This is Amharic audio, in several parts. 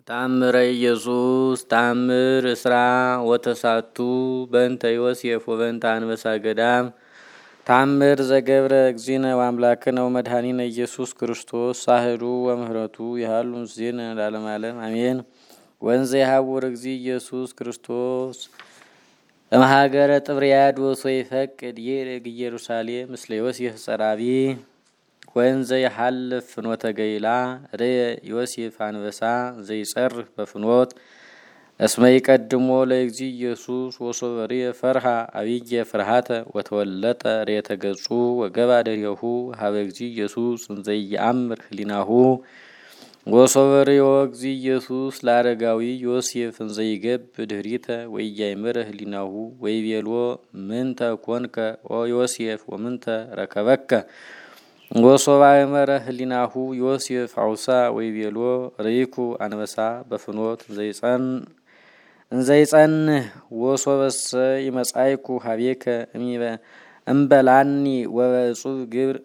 ተአምረ ኢየሱስ ተአምር እስራ ወተሳቱ በእንተ ዮሴፍ ወበእንተ አንበሳ ገዳም ተአምር ዘገብረ እግዚእነ ወአምላክነ ወመድኃኒነ ኢየሱስ ክርስቶስ ሳህሉ ወምህረቱ ያህሉ ምስሌነ ለዓለመ ዓለም አሜን። ወንዘ ይሐውር እግዚእ ኢየሱስ ክርስቶስ እምሀገረ ጥብርያዶስ ወይፈቅድ ይርግ ኢየሩሳሌም ምስለ ዮሴፍ ጸራቢ ወንዘ ይሐልፍ ፍኖተ ገይላ ርየ ዮሴፍ አንበሳ ዘይጸርህ በፍኖት እስመ ይቀድሞ ለእግዚእ ኢየሱስ ወሶበርየ ፈርሃ አብየ ፍርሃተ ወተወለጠ ርየተ ገጹ ወገባ ደርየሁ ሀበ እግዚእ ኢየሱስ እንዘ ይአምር ህሊናሁ ወሶበርዮ እግዚእ ኢየሱስ ለአረጋዊ ዮሴፍ እንዘ ይገብ ድኅሪተ ወኢያእመረ ህሊናሁ ወይቤሎ ምንተ ኮንከ ኦ ዮሴፍ ወምንተ ረከበከ ወሶበ አእመረ ህሊናሁ ዮሴፍ አውሳ ወይቤሎ ርኢኩ አንበሳ በፍኖት እንዘይጸንህ ወሶበሰ ይመጻእኩ ሀቤከ እምበላኒ ወበእጹብ ግብር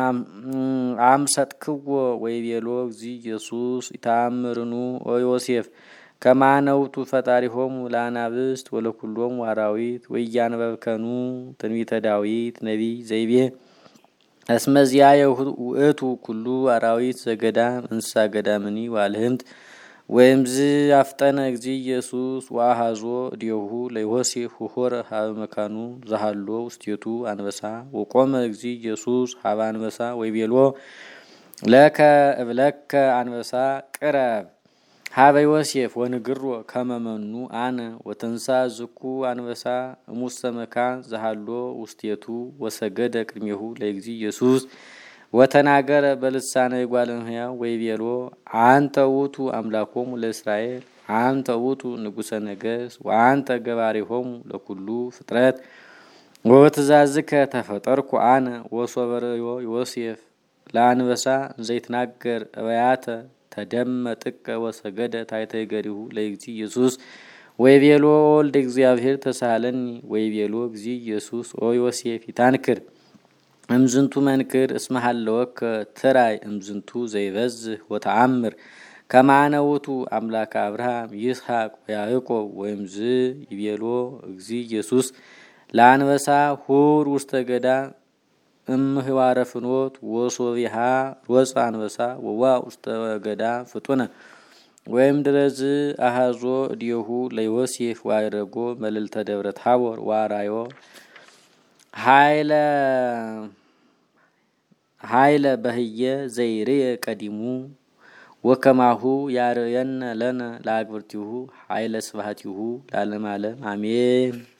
አምሰጥክዎ ወይቤሎ እግዚእ ኢየሱስ ይተአምርኑ ኦ ዮሴፍ ከማነ ውእቱ ፈጣሪሆሙ ለአናብስት ወለኩሎሙ አራዊት ወኢያንበብከኑ ትንቢተ ዳዊት ነቢይ ዘይቤ እስመ ዚአየ ውእቱ ኩሉ አራዊት ዘገዳም እንስሳ ገዳምኒ ዋልህምት ወይምዝ አፍጠነ እግዚእ ኢየሱስ ወአሐዞ እዴሁ ለዮሴፍ ወሖረ ሀበ መካኑ ዘሃሎ ውስቴቱ አንበሳ ወቆመ እግዚእ ኢየሱስ ሀበ አንበሳ ወይቤሎ ለከ እብለከ አንበሳ ቅረብ ሀበ ዮሴፍ ወንግሮ ከመ መኑ አነ ወተንሳ ዝኩ አንበሳ እሙሰ መካን ዘሃሎ ውስቴቱ ወሰገደ ቅድሜሁ ለእግዚእ ኢየሱስ ወተናገረ በልሳነ እጓለ እመሕያው ወይቤሎ አንተ ውእቱ አምላኮሙ ለእስራኤል አንተ ውእቱ ንጉሠ ነገሥት ወአንተ ገባሬሆሙ ለኩሉ ፍጥረት ወበትእዛዝከ ተፈጠርኩ አነ ወሶበርዮ ዮሴፍ ለአንበሳ ዘይትናገር እበያተ ተደመ ጥቀ ወሰገደ ታሕተ እገሪሁ ለእግዚእ ኢየሱስ ወይቤሎ ወልደ እግዚአብሔር ተሳሃለኒ ወይቤሎ እግዚእ ኢየሱስ ኦ ዮሴፍ ይታንክር እምዝንቱ መንክር እስመ ሀለወከ ትራይ እምዝንቱ ዘይበዝህ ወተአምር ከመ አነ ውእቱ አምላከ አብርሃም ይስሐቅ ወያዕቆብ ወይምዝ ይቤሎ እግዚእ ኢየሱስ ለአንበሳ ሁር ውስተ ገዳም እምህዋረ ፍኖት ወሶቢሃ ሮጸ አንበሳ ወዋ ውስተ ገዳም ፍጡነ ወይም ድረዝ አሐዞ እዴሁ ለዮሴፍ ዋይረጎ መልዕልተ ደብረ ታቦር ዋራዮ ኃይለ በህየ ዘይርየ ቀዲሙ ወከማሁ ያርየነ ለነ ለአግብርቲሁ ኃይለ ስብሐቲሁ ለዓለመ ዓለም አሜን።